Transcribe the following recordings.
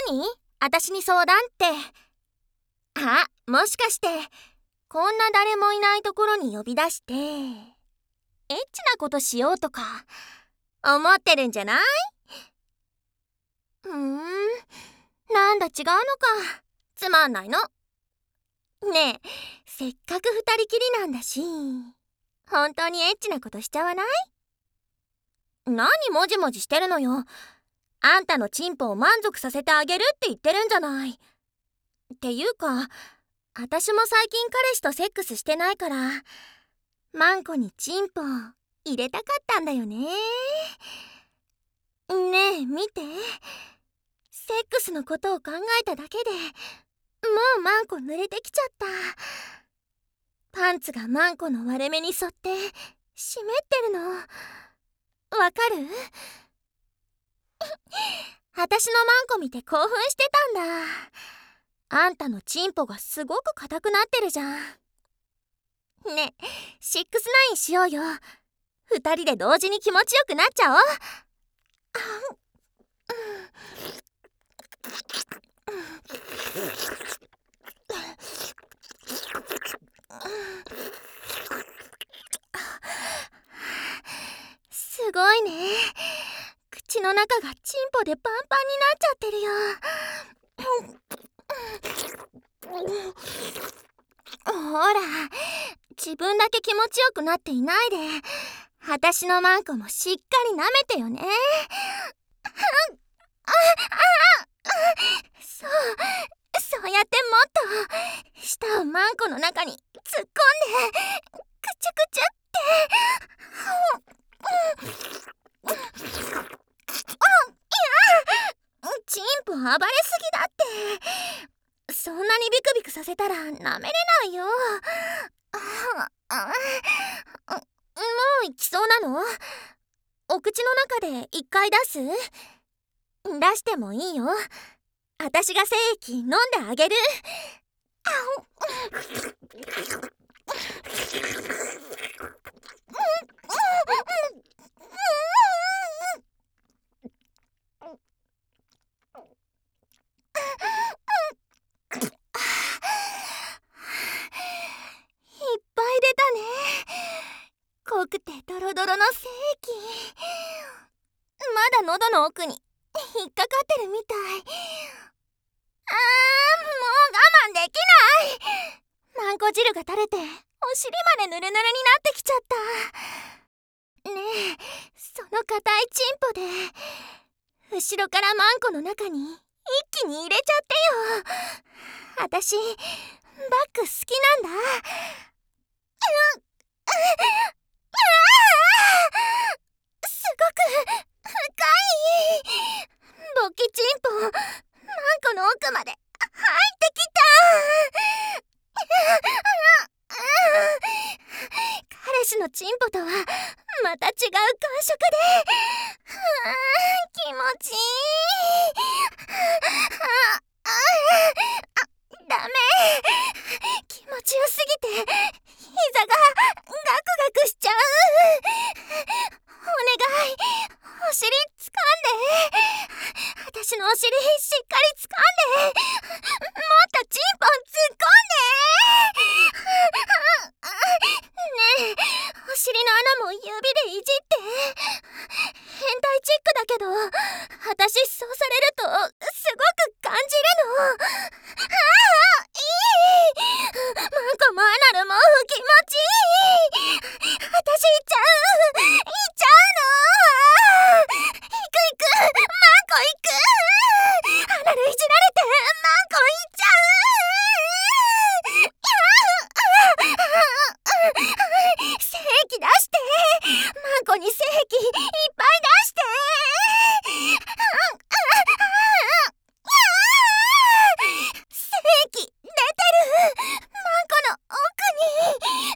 何？私に相談って。あ、もしかしてこんな誰もいないところに呼び出してエッチなことしようとか思ってるんじゃない？なんだ違うのか。つまんないの。ねえ、せっかく二人きりなんだし、本当にエッチなことしちゃわない？何もじもじしてるのよ。あんたのチンポを満足させてあげるって言ってるんじゃない。っていうか、私も最近彼氏とセックスしてないから、マンコにチンポ入れたかったんだよね。ねえ、見て。セックスのことを考えただけでもうマンコ濡れてきちゃった。パンツがマンコの割れ目に沿って湿ってるの。わかる？私のマンコ見て興奮してたんだ。あんたのチンポがすごく硬くなってるじゃん。ねえ、6-9しようよ。2人で同時に気持ちよくなっちゃおう。すごいね。口の中がチンポでパンパンになっちゃってるよ。ほら、自分だけ気持ちよくなっていないで、私のマンコもしっかり舐めてよね。そうやってもっと舌をマンコの中に突っ込んでクチュクチュって。チンポ暴れすぎだって。そんなにビクビクさせたら舐めれないよ。もう行きそうなの？お口の中で一回出してもいいよ。私が精液飲んであげる。いっぱい出たね。濃くてドロドロの精液。まだ喉の奥に引っかかってるみたい。もう我慢できない。マンコ汁が垂れてお尻までヌルヌルになってきちゃった。ねえ、その硬いチンポで後ろからマンコの中に一気に入れちゃってよ。私バック好きなんだ。すごく深い。勃起チンポマンコの奥まで入ってきた。彼氏のチンポとはまた違う感触で気持ちいい。ダメ。気持ちよすぎて膝がガクガクしちゃう。お願い、お尻掴んで。私のお尻しっかり掴んで。もっとチンポ突っ込んで。ねえ、お尻の穴も指でいじって。変態チックだけど私そうされるとすごく感じるの。いい。マンコもアナルも気持ちいい。私行っちゃうの。行く。マンコ行く。アナルいじられてマンコ行っちゃう。精液出して。マンコに精液いっぱい出して。精液出てる。マンコの奥に。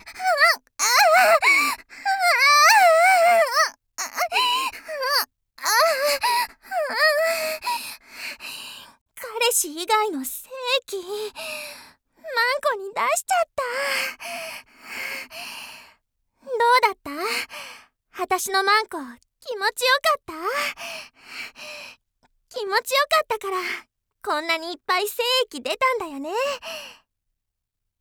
彼氏以外の精液マンコに出しちゃった。どうだった？私のマンコ気持ちよかった？気持ちよかったからこんなにいっぱい精液出たんだよね。